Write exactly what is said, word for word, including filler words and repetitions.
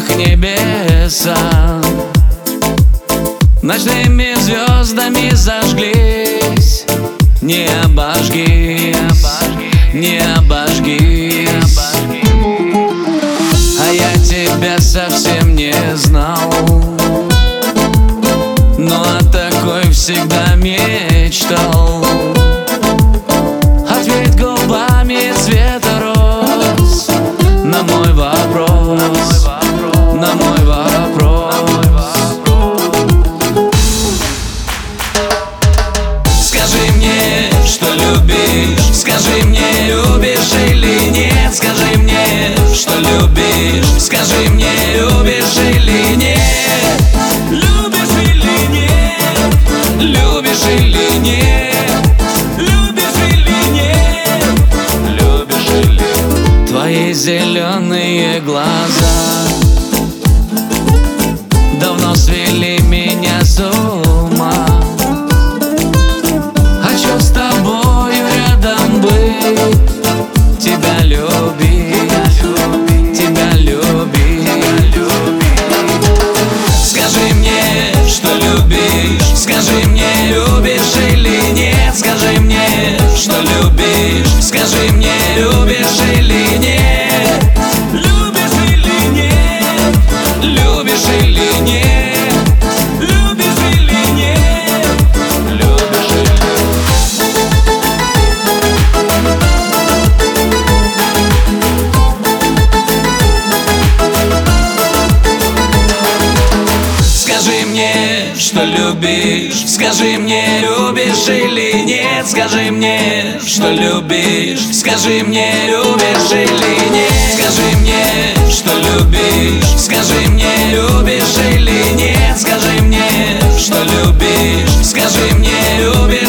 как небеса, ночными звездами зажглись. Не обожги, не обожги. А я тебя совсем не знал, но о такой всегда мечтал. Ответь губами цвета роз на мой вопрос, на мой вопрос. Скажи мне, что любишь, скажи мне, любишь или нет. Скажи мне, что любишь, скажи мне, любишь или нет. Любишь или нет, любишь или нет, любишь или нет, любишь или нет. Твои зеленые глаза давно свели меня с ума. Хочу с тобою рядом быть, тебя любить, тебя любить. Скажи мне, что любишь, скажи мне, любишь или нет. Скажи мне, что любишь, скажи мне, любишь или нет. Любишь или нет, любишь или нет, любишь или нет, любишь или нет. Скажи мне, что любишь, скажи мне, любишь или нет. Скажи мне, что любишь, скажи мне, любишь или нет. Скажи мне, что любишь, скажи мне, любишь или нет. Скажи мне, что любишь, скажи мне, любишь